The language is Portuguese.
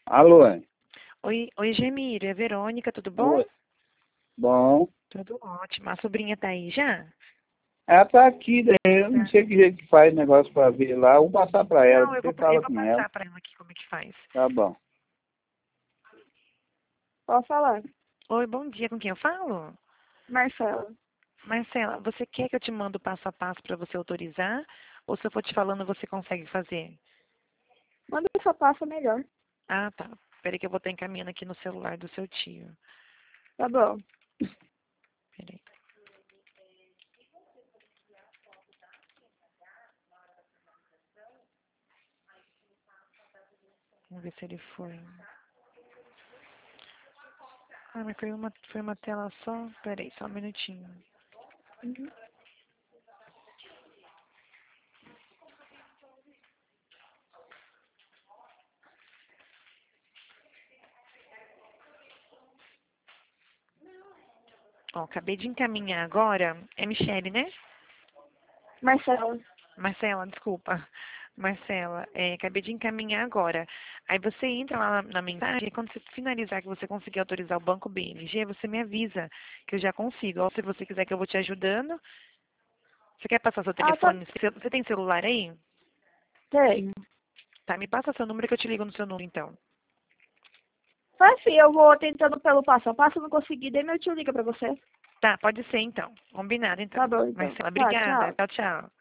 Alô, hein? Oi, Gemírio, é Verônica, tudo bom? Oi. Bom. Tudo ótimo. A sobrinha tá aí já? Ela tá aqui, daí eu não Tá. sei que jeito que faz negócio pra ver lá. Vou passar pra ela, Não, você eu fala vou com ela. passar pra ela aqui como é que faz. Tá bom. Pode falar. Oi, bom dia, com quem eu falo? Marcela. Marcela, você quer que eu te mando passo a passo pra você autorizar? Ou se eu for te falando, você consegue fazer? Manda essa passa melhor. Ah, tá. Peraí que eu vou estar encaminhando aqui no celular do seu tio. Tá bom. Peraí. Vamos ver se ele foi. Ah, mas foi uma tela só. Peraí, só um minutinho. Uhum. Ó, acabei de encaminhar agora. É Michele, né? Marcela. Marcela, desculpa. Marcela, acabei de encaminhar agora. Aí você entra lá na mensagem e quando você finalizar que você conseguir autorizar o banco BMG, você me avisa que eu já consigo. Ou se você quiser que eu vou te ajudando. Você quer passar seu Ah, tá. telefone? Você tem celular aí? Tenho. Tá, me passa seu número que eu te ligo no seu número, então. Mas sim, eu vou tentando pelo passo a passo, não consegui, daí meu tio liga pra você. Tá, pode ser então. Combinado, então. Tá bom, então. Marcela, Tá, obrigada. tchau. Tchau, tchau.